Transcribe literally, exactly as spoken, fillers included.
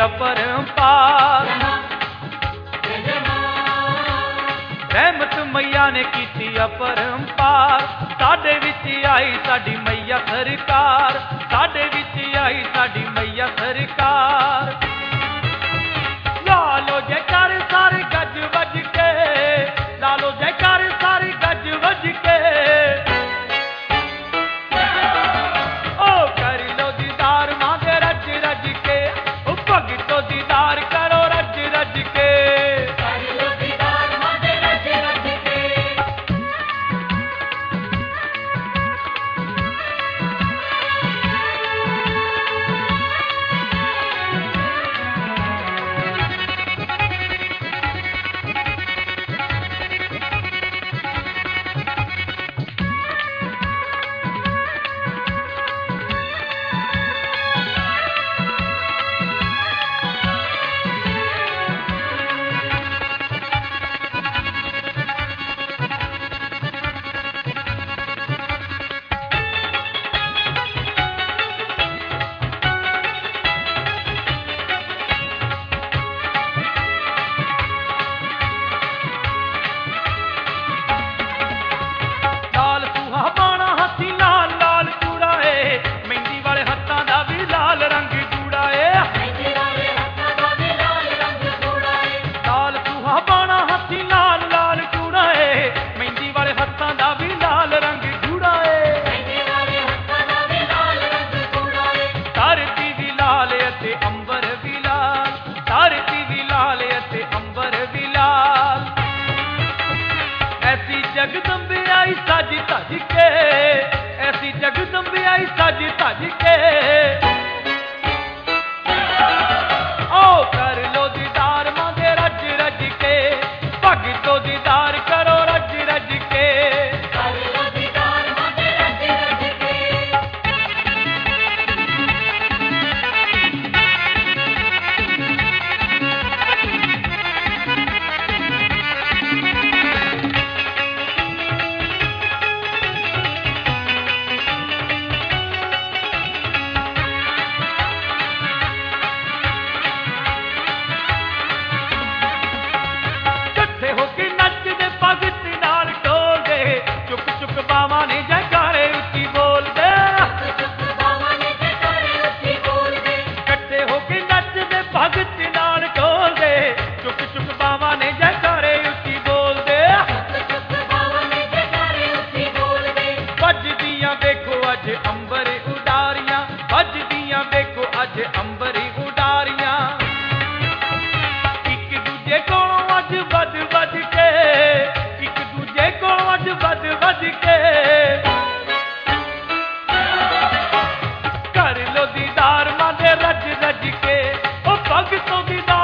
अपरंपार। रहमत मैया ने कीती अपरंपार, साडे विच आई साडी मैया सरकार, साडे विच आई साडी मैया सरकार। लालो जयकार सारे गज वज के, लालो जयकार सारे गज वज के। ओ कर लो दीदार मां दे रज रज के, ओ भगतो दीदार करो रज रज के। कर लो दीदार मां दे रज रज के। जगदम्बे आई सज धज के, ऐसी जगदम्बे आई सज धज के। ओ कर लो दीदार मां दे रज रज के, भगतो दीदार करो रज रज के। कर लो दीदार मां दे रज रज के। अंबर उडारियां बजदियां देखो अज अंबर उडारियां। एक दूजे कोलों अज बद बद के, एक दूजे कोलों अज बद बद के। कर लो दीदार मां दे रज रज के, ओ भगतों दीदार